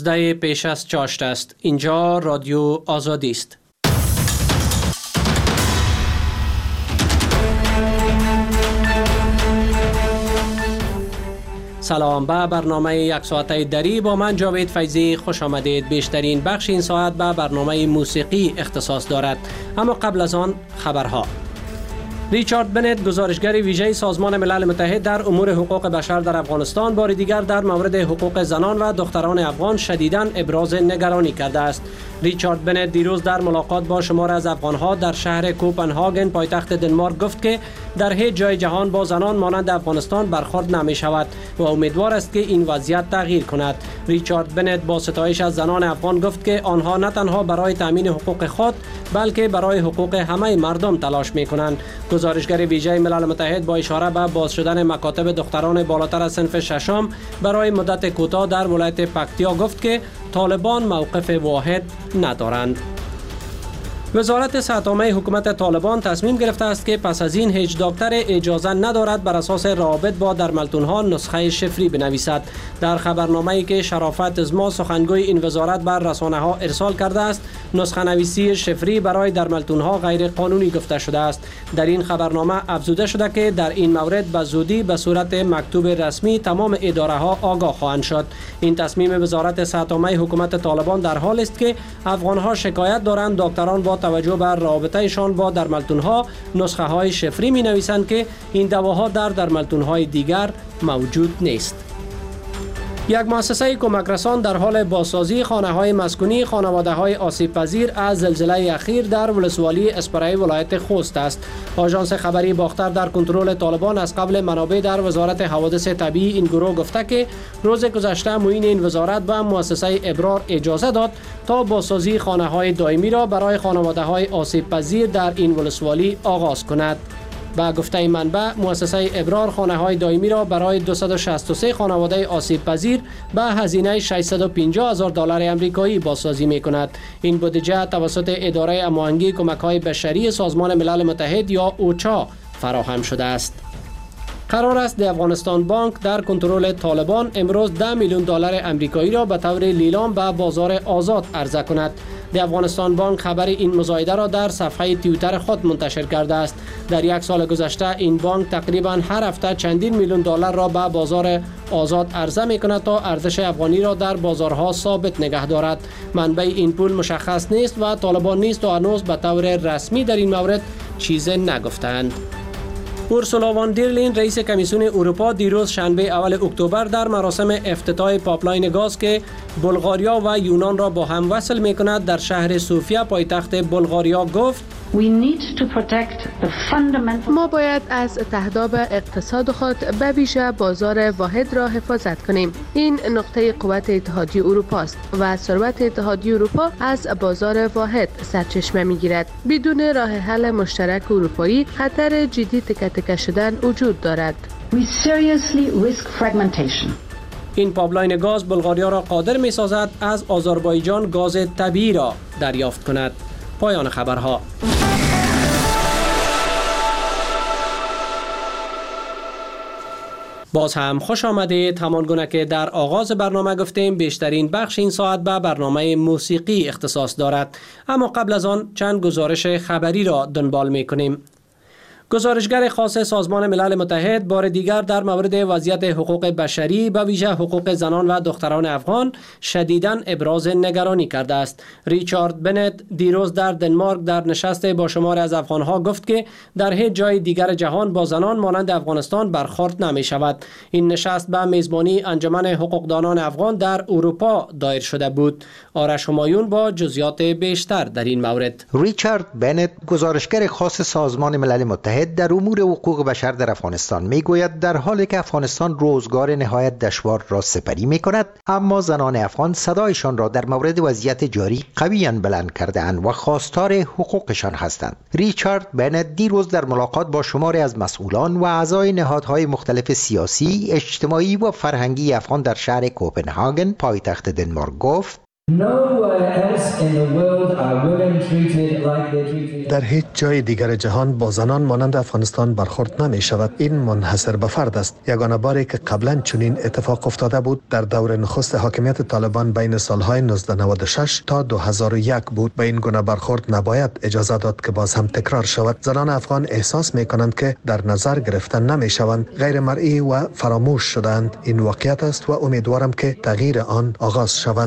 11 پیش از چاشت است. اینجا رادیو آزادی است. سلام، به برنامه یک ساعته دری با من جاوید فیضی خوش آمدید. بیشترین بخش این ساعت به برنامه موسیقی اختصاص دارد، اما قبل از آن خبرها. ریچارد بنت، گزارشگر ویژه سازمان ملل متحد در امور حقوق بشر در افغانستان، بار دیگر در مورد حقوق زنان و دختران افغان شدیداً ابراز نگرانی کرده است. ریچارد بنت دیروز در ملاقات با شمار از افغانها در شهر کوپنهاگن پایتخت دنمارک گفت که در هیچ جای جهان با زنان مانند افغانستان برخورد نمی شود و امیدوار است که این وضعیت تغییر کند. ریچارد بنت با ستایش از زنان افغان گفت که آنها نه تنها برای تامین حقوق خود بلکه برای حقوق همه مردم تلاش می کنند. گزارشگر ویژه ملل متحد با اشاره به باز شدن مکاتب دختران بالاتر از صنف ششم برای مدت کوتاه در ولایت پکتیا گفت که طالبان موقف واحد ندارند. وزارت صحت عامه حکومت طالبان تصمیم گرفته است که پس از این هیچ دکتر اجازه ندارد بر اساس روابط با درملتون‌ها نسخه شفری بنویسد. در خبرنامه‌ای که شرافت ازما سخنگوی این وزارت بر رسانه‌ها ارسال کرده است، نسخه نویسی شفری برای درملتون‌ها غیر قانونی گفته شده است. در این خبرنامه افزوده شده که در این مورد به زودی به صورت مکتوب رسمی تمام اداره‌ها آگاه خواهند شد. این تصمیم وزارت صحت عامه حکومت طالبان در حال است که افغان‌ها شکایت دارند دکتران با توجه بر رابطه‌شان با درملتون‌ها نسخه های شفری می نویسند که این دواها در درملتون‌های دیگر موجود نیست. یک مؤسسه کمک رسان در حال بازسازی خانه‌های مسکونی خانواده‌های آسیب پذیر از زلزله اخیر در ولسوالی اسپرای ولایت خوست است. آژانس خبری باختر در کنترل طالبان از قبل منابع در وزارت حوادث طبیعی این گروه گفته که روز گذشته معین این وزارت به مؤسسه ابرار اجازه داد تا بازسازی خانه‌های دائمی را برای خانواده‌های آسیب پذیر در این ولسوالی آغاز کند. با گفته منبع، مؤسسه ابرار خانه‌های دائمی را برای 263 خانواده آسیب پذیر به هزینه $650,000 آمریکایی بازسازی می‌کند. این بودجه توسط اداره هماهنگی کمک‌های بشری سازمان ملل متحد یا اوچا فراهم شده است. قرار است د افغانستان بانک در کنترل طالبان امروز $10 میلیون آمریکایی را به طور لیلام به بازار آزاد عرضه کند. د افغانستان بانک خبر این مزایده را در صفحه توییتر خود منتشر کرده است. در یک سال گذشته این بانک تقریبا هر هفته چندین میلیون دلار را به بازار آزاد عرضه می کند تا ارزش افغانی را در بازارها ثابت نگه دارد. منبع این پول مشخص نیست و طالبان نیز تا هنوز به طور رسمی در این مورد چیزی نگفتند. اورسولا وان در لین، رئیس کمیسیون اروپا، دیروز شنبه اول اکتبر در مراسم افتتاح پایپلاین گاز که بلغاریا و یونان را با هم وصل می‌کند در شهر سوفیا پایتخت بلغاریا گفت: ما باید از تهداب اقتصاد خود به ویژه بازار واحد را حفاظت کنیم. این نقطه قوت اتحادیه اروپا است و ثروت اتحادیه اروپا از بازار واحد سرچشمه می‌گیرد. بدون راه حل مشترک اروپایی خطر جدی تکه تکه شدن وجود دارد. این پایپلاین گاز بلغاریا را قادر می‌سازد از آذربایجان گاز طبیعی را دریافت کند. پایان خبرها. باز هم خوش آمدید. همان گونه که در آغاز برنامه گفتیم بیشترین بخش این ساعت به برنامه موسیقی اختصاص دارد، اما قبل از آن چند گزارش خبری را دنبال می کنیم. گزارشگر خاص سازمان ملل متحد بار دیگر در مورد وضعیت حقوق بشری به ویژه حقوق زنان و دختران افغان شدیداً ابراز نگرانی کرده است. ریچارد بنت دیروز در دنمارک در نشست با شمار از افغانها گفت که در هیچ جای دیگر جهان با زنان مانند افغانستان برخورد نمی شود. این نشست به میزبانی انجمن حقوقدانان افغان در اروپا دایر شده بود. آرش همایون با جزئیات بیشتر در این مورد. ریچارد بنت، گزارشگر خاص سازمان ملل متحد در امور حقوق بشر در افغانستان میگوید در حالی که افغانستان روزگار نهایت دشوار را سپری میکند، اما زنان افغان صدایشان را در مورد وضعیت جاری قویاً بلند کرده‌اند و خواستار حقوقشان هستند. ریچارد بنت دیروز در ملاقات با شماری از مسئولان و اعضای نهادهای مختلف سیاسی، اجتماعی و فرهنگی افغان در شهر کوپنهاگن پایتخت دنمارک گفت: در هیچ جای دیگر جهان با زنان مانند افغانستان برخورد نمی شود. این منحصر به فرد است. یگانه باری که قبلا چنین اتفاق افتاده بود در دور نخست حاکمیت طالبان بین سالهای 1996 تا 2001 بود. به این گونه برخورد نباید اجازه داد که باز هم تکرار شود. زنان افغان احساس می کنند که در نظر گرفتن نمی شوند، غیر مرئی و فراموش شدند. این واقعیت است و امیدوارم که تغییر آن آغاز شود.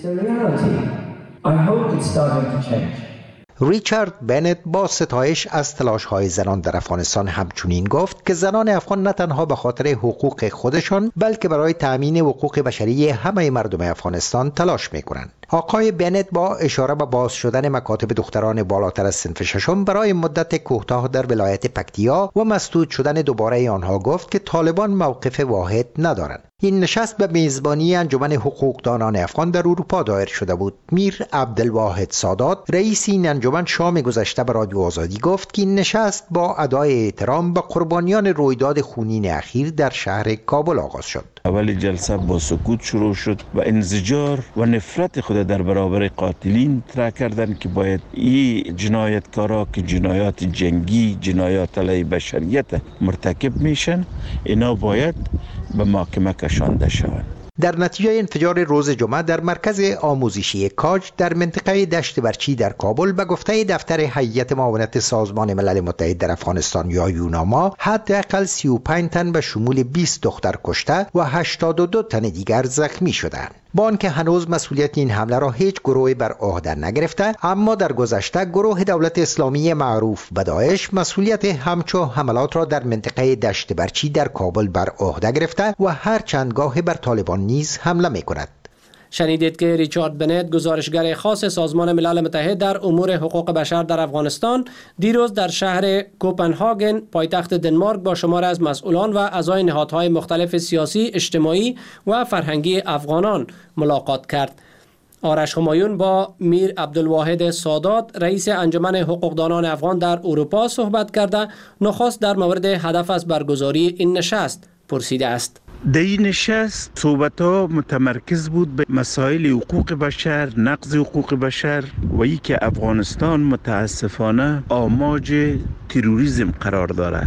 ریچارد بنت با ستایش از تلاش‌های زنان در افغانستان همچنین گفت که زنان افغان نه تنها به خاطر حقوق خودشان بلکه برای تأمین حقوق بشری همه مردم افغانستان تلاش می‌کنند. آقای بنت با اشاره به باز شدن مکاتب دختران بالاتر از صنف ششم برای مدت کوتاه در ولایت پکتیا و مسدود شدن دوباره آنها گفت که طالبان موقف واحد ندارند. این نشست به میزبانی انجمن حقوقدانان افغان در اروپا دایر شده بود. میر عبدالواحد سادات رئیس این انجمن شام گذشته به رادیو آزادی گفت که این نشست با ادای احترام به قربانیان رویداد خونین اخیر در شهر کابل آغاز شد. اول جلسه با سکوت شروع شد و انزجار و نفرت خود در برابر قاتلین طرح کردند که باید این جنایتکارا که جنایات جنگی، جنایات علیه بشریت مرتکب میشن، اینا باید به محاکمه کشانده شوند. در نتیجه انفجار روز جمعه در مرکز آموزشی کاج در منطقه دشت برچی در کابل به گفته دفتر هیئت معاونت سازمان ملل متحد در افغانستان یا یوناما حداقل 35 تن به شمول 20 دختر کشته و 82 تن دیگر زخمی شدند. با آنکه هنوز مسئولیت این حمله را هیچ گروهی بر عهده نگرفته، اما در گذشته گروه دولت اسلامی معروف به داعش مسئولیت همچو حملات را در منطقه دشت برچی در کابل بر عهده گرفته و هر چند گاه بر طالبان نیز حمله می کند. شنیدید که ریچارد بنت، گزارشگر خاص سازمان ملل متحد در امور حقوق بشر در افغانستان، دیروز در شهر کوپنهاگن پایتخت دنمارک با شمار از مسئولان و اعضای نهادهای مختلف سیاسی، اجتماعی و فرهنگی افغانان ملاقات کرد. آرش همایون با میر عبدالواحد سادات رئیس انجمن حقوقدانان افغان در اروپا صحبت کرده نخست در مورد هدف از برگزاری این نشست پرسیده است. در این نشست صحبت‌ها متمرکز بود به مسائل حقوق بشر، نقض حقوق بشر و ای که افغانستان متاسفانه آماج تروریسم قرار دارد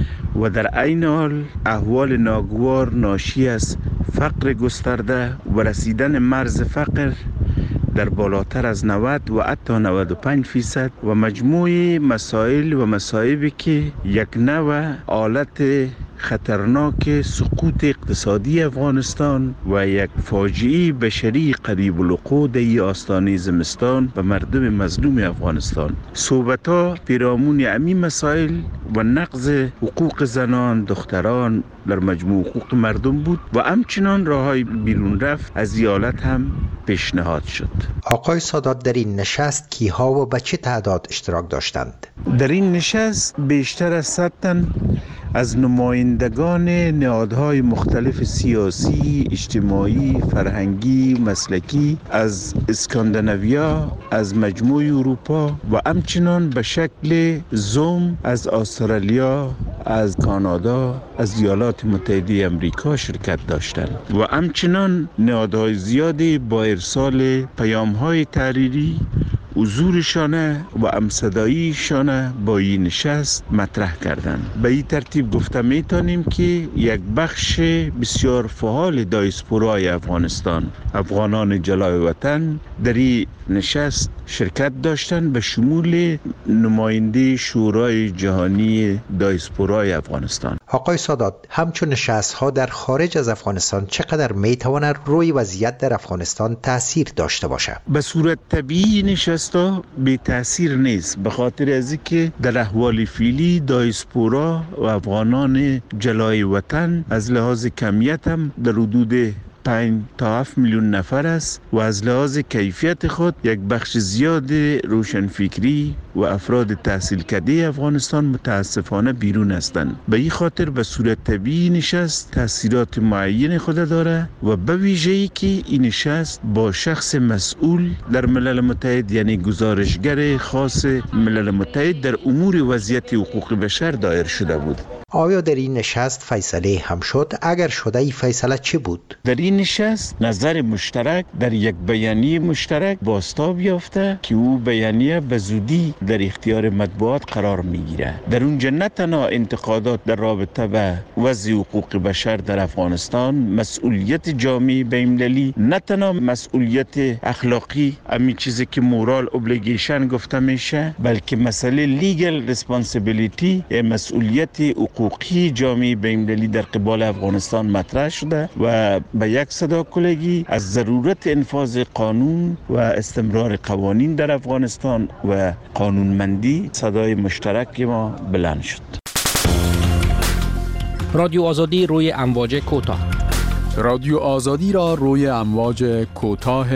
و در عین حال احوال ناگوار ناشی از فقر گسترده و رسیدن مرز فقر در بالاتر از 90 و حتی 95% و مجموعه مسائل و مصائبی که یک نوع حالت خطرناک سقوط اقتصادی افغانستان و یک فاجعه بشری قریب الوقوع در آستانه زمستان به مردم مظلوم افغانستان. صحبت‌ها پیرامون همین مسائل و نقض حقوق زنان، دختران در مجموع حقوق مردم بود و همچنان راههای بیرون رفت از حالت هم پیشنهاد شد. آقای سادات، در این نشست کیها و به چه تعداد اشتراک داشتند؟ در این نشست بیشتر از 100 تن از نمایندگان نهادهای مختلف سیاسی، اجتماعی، فرهنگی، مسلکی از اسکاندیناویا، از مجموع اروپا و همچنان به شکل زوم از استرالیا، از کانادا، از ایالات متحده آمریکا شرکت داشتند و همچنان نهادهای زیادی با ارسال پیام‌های تحریری حضورشانه و همصداییشانه با این نشست مطرح کردند. به این ترتیب گفته میتونیم که یک بخش بسیار فعال دیاسپورای افغانستان، افغانان جلای وطن، در این نشست شرکت داشتند به شمول نماینده شورای جهانی دیاسپورای افغانستان. آقای سادات، همچون نشست‌ها در خارج از افغانستان چقدر میتواند روی وضعیت در افغانستان تأثیر داشته باشد؟ به صورت طبیعی نشست‌ها بی تأثیر نیست، به خاطر از اینکه در احوال فعلی دیاسپورا و افغانان جلای وطن از لحاظ کمیت هم در حدود 5 تا 7 میلیون نفر است و از لحاظ کیفیت خود یک بخش زیاد روشنفکری و افراد تحصیل کرده افغانستان متاسفانه بیرون هستند. به این خاطر به صورت طبیعی نشست تاثیرات معین خود داره و به ویژه‌ای که این نشست با شخص مسئول در ملل متحد، یعنی گزارشگر خاص ملل متحد در امور وضعیت حقوق بشر دایر شده بود. آیا در این نشست فیصله هم شد؟ اگر شده ای فیصله چه بود؟ در این نشست نظر مشترک در یک بیانیه مشترک بازتاب یافته که او بیانیه به زودی در اختیار مطبوعات قرار میگیره. در اونجا نه تنها انتقادات در رابطه به وضع حقوق بشر در افغانستان، مسئولیت جامعه بین‌المللی، نه تنها مسئولیت اخلاقی، همین چیزی که مورال ابلیگیشن گفته میشه، بلکه مسئله لیگل ریسپانسیبیلیتی، مسئولیت حقوقی جامعه بین‌المللی در قبال افغانستان مطرح شده و به یک صدا کلگی از ضرورت انفاذ قانون و استمرار قوانین در افغانستان و قانونمندی صدای مشترک ما بلند شد. رادیو آزادی روی امواج کوتاه. رادیو آزادی را روی امواج کوتاه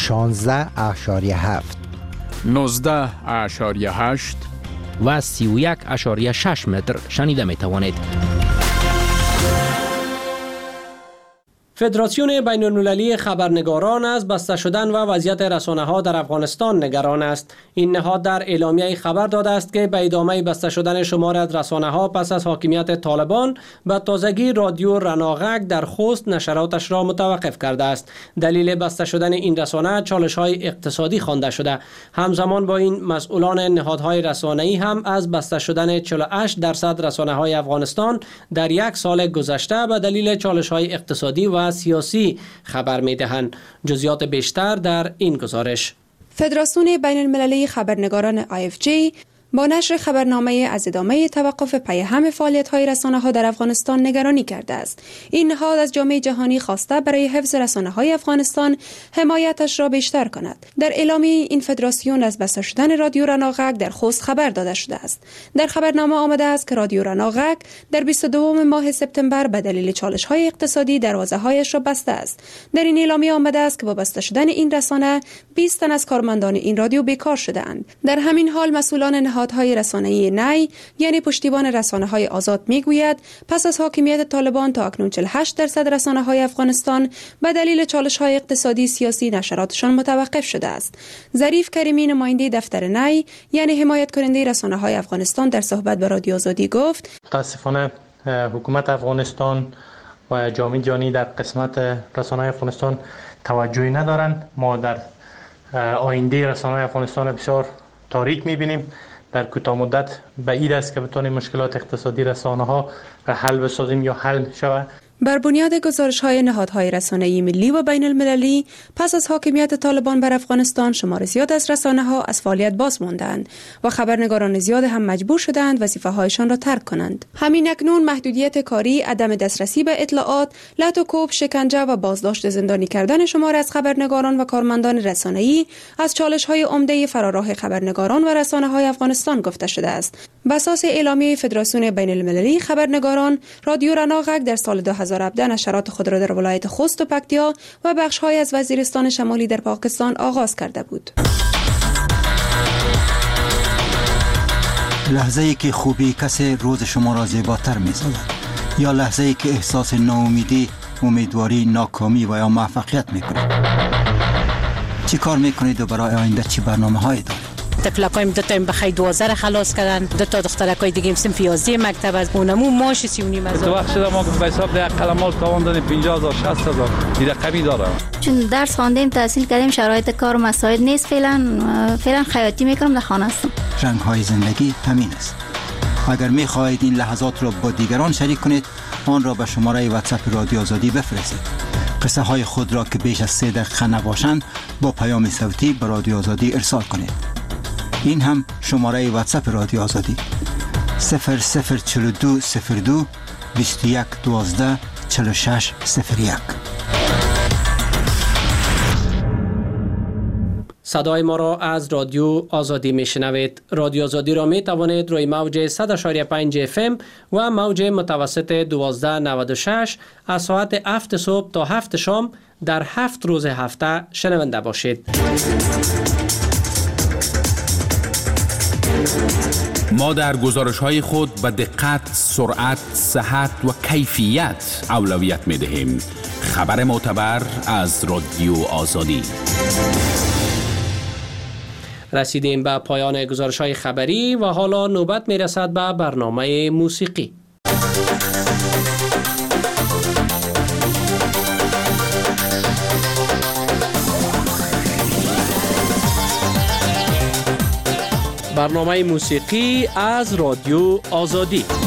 16.7 19.8 و 31.6 متر شنیده می توانید. فدراسیون بین المللی خبرنگاران از بسته شدن و وضعیت رسانه‌ها در افغانستان نگران است. این نهاد در اعلامیه خبر داده است که به ادامه بسته شدن شمار از رسانه‌ها پس از حاکمیت طالبان به تازگی رادیو رناغک در خوست نشراتش را متوقف کرده است. دلیل بسته شدن این رسانه چالش‌های اقتصادی خوانده شده. همزمان با این مسئولان نهادهای رسانه‌ای هم از بسته شدن 48% رسانه‌های افغانستان در یک سال گذشته به دلیل چالش‌های اقتصادی و سیاسی خبر می‌دهند. جزئیات بیشتر در این گزارش. فدراسیون بین المللی خبرنگاران IFJ با نشر خبرنامه از ادامه توقف پیهم فعالیت‌های رسانه‌ها در افغانستان نگرانی کرده است. این نهاد از جامعه جهانی خواسته برای حفظ رسانه‌های افغانستان حمایتش را بیشتر کند. در اعلامیه این فدراسیون از بسته شدن رادیو رناغک در خوست خبر داده شده است. در خبرنامه آمده است که رادیو رناغک در 22 ماه سپتامبر به دلیل چالش‌های اقتصادی دروازه‌هایش را بسته است. در این اعلامیه آمده است که با بسته شدن این رسانه 20 تن از کارمندان این رادیو بیکار شده‌اند. در همین حال مسئولان نهادهای رسانه‌ای نی یعنی پشتیبان رسانه‌های آزاد میگوید پس از حاکمیت طالبان تا اکنون 48% رسانه‌های افغانستان به دلیل چالش‌های اقتصادی سیاسی نشراتشان متوقف شده است. ظریف کریمی نماینده دفتر نی یعنی حمایت کننده رسانه‌های افغانستان در صحبت با رادیو آزادی گفت متاسفانه حکومت افغانستان و جامعه جهانی در قسمت رسانه‌های افغانستان توجهی ندارند. ما در آینده رسانه‌های افغانستان بسیار تاریک می‌بینیم. در کوتاه مدت بعید است که بتوانیم مشکلات اقتصادی رسانه‌ها را حل بسازیم یا حل شود. بر بنیاد گزارش‌های نهادهای رسانه‌ای ملی و بین المللی پس از حاکمیت طالبان بر افغانستان شمار زیاد از رسانه‌ها از فعالیت باز ماندند و خبرنگاران زیاد هم مجبور شدند وظیفه‌هایشان را ترک کنند. همین اکنون محدودیت کاری، عدم دسترسی به اطلاعات، لط و کوب، شکنجه و بازداشت زندانی کردن شمار از خبرنگاران و کارمندان رسانه‌ای از چالش‌های عمده فراراه خبرنگاران و رسانه‌های افغانستان گفته شده است. بر اساس اعلامیه فدراسیون بین المللی خبرنگاران، رادیو رناغک در سال 2017 نشرات خود را در ولایت خوست و پکتیا و بخش‌های از وزیرستان شمالی در پاکستان آغاز کرده بود. لحظه‌ای که خوبی کسی روز شما را زیباتر می‌سازد یا لحظه‌ای که احساس ناامیدی، امیدواری، ناکامی و یا موفقیت می‌کنید. چی کار می‌کنید و برای آینده چی برنامه‌هایی دارید؟ تفلکایم دو تا بخای 12 خلاص کردن، دو تا دخترکای دیگه صنف 11 مکتب از اونمو ماش 39 تو وقت شده ما به حساب ده قلمال تواندن 50000 60000 این رقمی داره. چون درس خواندیم تحصیل کردیم شرایط کار مساعد نیست، فعلا خیاطی میکنم در خانه هستم. رنگ‌های زندگی همین است. اگر می‌خواهید این لحظات را با دیگران شریک کنید، آن را به شماره واتساپ رادیو آزادی بفرستید. قصه های خود را که بیش از 3 دقیقه نباشند با پیام صوتی به رادیو آزادی ارسال کنید. این هم شماره واتساپ رادیو آزادی 004202 21 12 46 01. صدای ما را از رادیو آزادی میشنوید. رادیو آزادی را می توانید روی موج 100.5 FM و موج متوسط 1296 از ساعت 7 صبح تا 7 شام در 7 روز هفته شنونده باشید. ما در گزارش‌های خود به دقت، سرعت، صحت و کیفیت اولویت می‌دهیم. خبر معتبر از رادیو آزادی. رسیدیم به پایان گزارش‌های خبری و حالا نوبت می‌رسد به برنامه موسیقی. برنامه موسیقی از رادیو آزادی.